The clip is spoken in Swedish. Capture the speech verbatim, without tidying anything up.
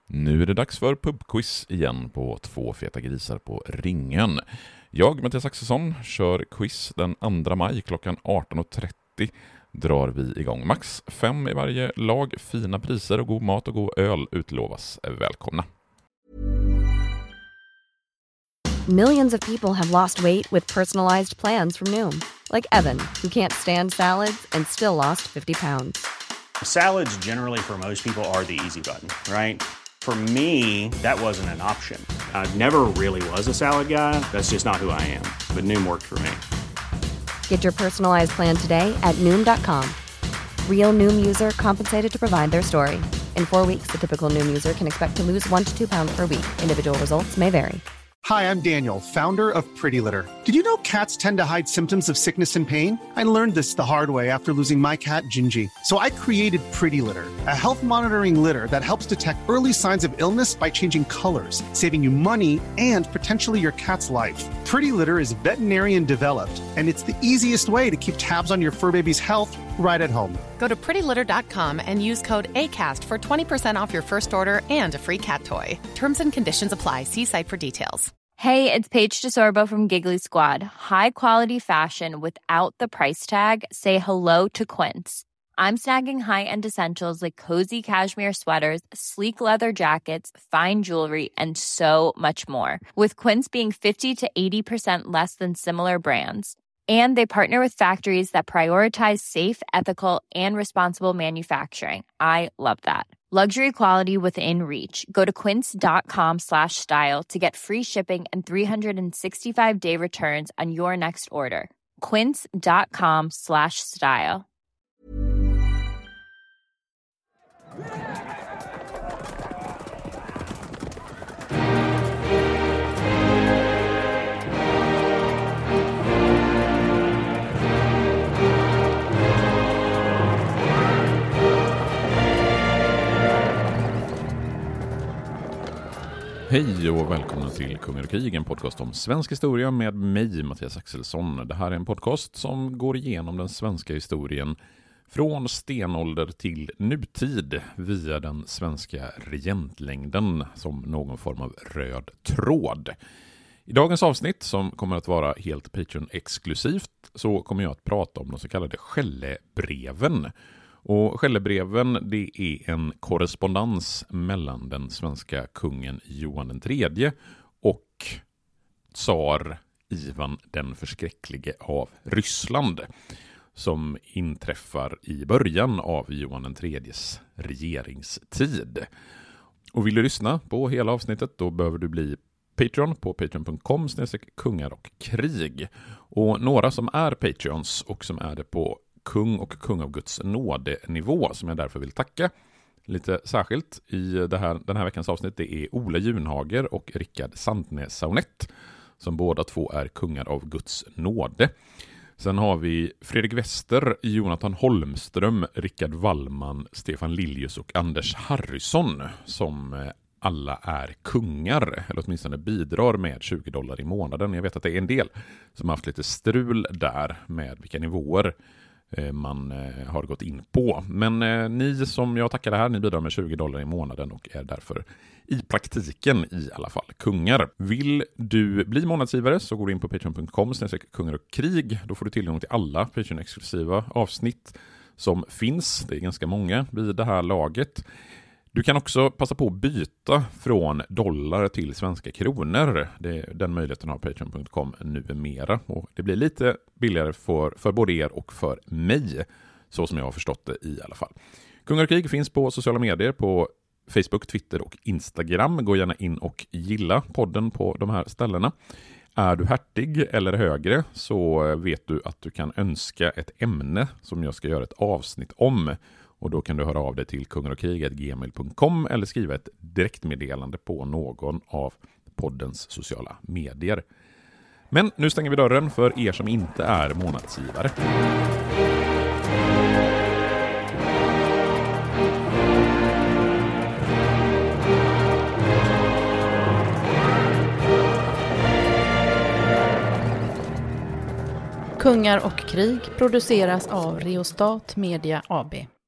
Nu är det dags för pubquiz igen på Två feta grisar på ringen. Jag, Mattias Axelsson, kör quiz den andra maj klockan arton och trettio. Drar vi igång. Max fem i varje lag, fina priser och god mat och god öl utlovas. Välkomna! Millions of people have lost weight with personalized plans from Noom. Like Evan, who can't stand salads and still lost fifty pounds. Salads generally for most people are the easy button, right? For me, that wasn't an option. I never really was a salad guy. That's just not who I am. But Noom worked for me. Get your personalized plan today at Noom dot com. Real Noom user compensated to provide their story. In four weeks, the typical Noom user can expect to lose one to two pounds per week. Individual results may vary. Hi, I'm Daniel, founder of Pretty Litter. Did you know cats tend to hide symptoms of sickness and pain? I learned this the hard way after losing my cat, Gingy. So I created Pretty Litter, a health monitoring litter that helps detect early signs of illness by changing colors, saving you money and potentially your cat's life. Pretty Litter is veterinarian developed, and it's the easiest way to keep tabs on your fur baby's health right at home. Go to pretty litter dot com and use code ACAST for twenty percent off your first order and a free cat toy. Terms and conditions apply. See site for details. Hey, it's Paige DeSorbo from Giggly Squad. High quality fashion without the price tag. Say hello to Quince. I'm snagging high-end essentials like cozy cashmere sweaters, sleek leather jackets, fine jewelry, and so much more. With Quince being fifty to eighty percent less than similar brands. And they partner with factories that prioritize safe, ethical, and responsible manufacturing. I love that. Luxury quality within reach. Go to quince dot com slash style to get free shipping and three sixty-five day returns on your next order. quince dot com slash style. Hej och välkomna till Kungar och krig, en podcast om svensk historia med mig, Mattias Axelsson. Det här är en podcast som går igenom den svenska historien från stenålder till nutid via den svenska regentlängden som någon form av röd tråd. I dagens avsnitt, som kommer att vara helt Patreon-exklusivt, så kommer jag att prata om de så kallade Skällebreven. Och Skällebreven, det är en korrespondens mellan den svenska kungen Johan den tredje och tsar Ivan den förskräcklige av Ryssland, som inträffar i början av Johan den tredjes regeringstid. Och vill du lyssna på hela avsnittet, då behöver du bli Patreon på patreon dot com slash kungar och krig. Och några som är Patreons och som är det på kung och kung av Guds nåde-nivå, som jag därför vill tacka lite särskilt i det här, den här veckans avsnitt, det är Ola Junhager och Rickard Sandnes-Saunett, som båda två är kungar av Guds nåde. Sen har vi Fredrik Wester, Jonathan Holmström, Rickard Wallman, Stefan Liljus och Anders Harrison, som alla är kungar, eller åtminstone bidrar med tjugo dollar i månaden. Jag vet att det är en del som har haft lite strul där med vilka nivåer man har gått in på. Men eh, ni som jag tackar här, ni bidrar med tjugo dollar i månaden och är därför i praktiken i alla fall kungar. Vill du bli månadsgivare så går du in på patreon dot com slash kungar och krig. Då får du tillgång till alla Patreon-exklusiva avsnitt som finns. Det är ganska många vid det här laget. Du kan också passa på att byta från dollar till svenska kronor. Det, den möjligheten har patreon dot com numera. Och det blir lite billigare för, för både er och för mig, så som jag har förstått det i alla fall. Kungar och krig finns på sociala medier, på Facebook, Twitter och Instagram. Gå gärna in och gilla podden på de här ställena. Är du hertig eller högre så vet du att du kan önska ett ämne som jag ska göra ett avsnitt om. Och då kan du höra av dig till kungar och krig at gmail dot com eller skriva ett direktmeddelande på någon av poddens sociala medier. Men nu stänger vi dörren för er som inte är månadsgivare. Kungar och krig produceras av Reostat Media A B.